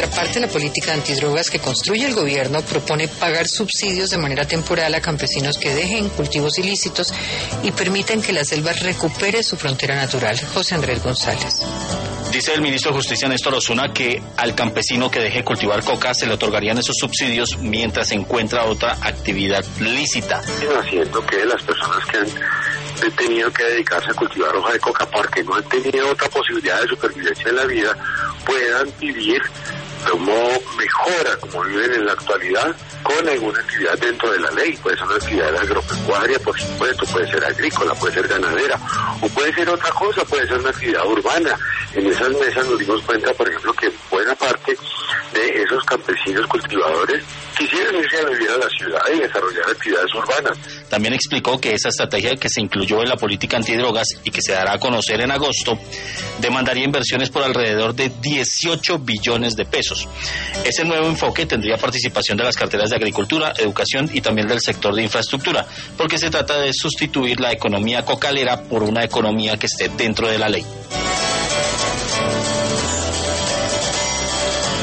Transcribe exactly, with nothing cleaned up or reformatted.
otra parte, la política antidrogas que construye el gobierno propone pagar subsidios de manera temporal a campesinos que dejen cultivos ilícitos y permiten que la selva recupere su frontera natural. José Andrés González. Dice el ministro de Justicia Néstor Osuna que al campesino que deje cultivar coca se le otorgarían esos subsidios mientras se encuentra otra actividad lícita. Haciendo que las personas que han tenido que dedicarse a cultivar hoja de coca porque no han tenido otra posibilidad de supervivencia en la vida puedan vivir como mejora, como viven en la actualidad, con alguna actividad dentro de la ley. Puede ser una actividad agropecuaria, por supuesto, puede ser agrícola, puede ser ganadera, o puede ser otra cosa, puede ser una actividad urbana. En esas mesas nos dimos cuenta, por ejemplo, que buena parte de esos campesinos cultivadores quisieran irse a vivir a la ciudad y desarrollar actividades urbanas. También explicó que esa estrategia que se incluyó en la política antidrogas y que se dará a conocer en agosto demandaría inversiones por alrededor de dieciocho billones de pesos. Ese nuevo enfoque tendría participación de las carteras de agricultura, educación y también del sector de infraestructura, porque se trata de sustituir la economía cocalera por una economía que esté dentro de la ley.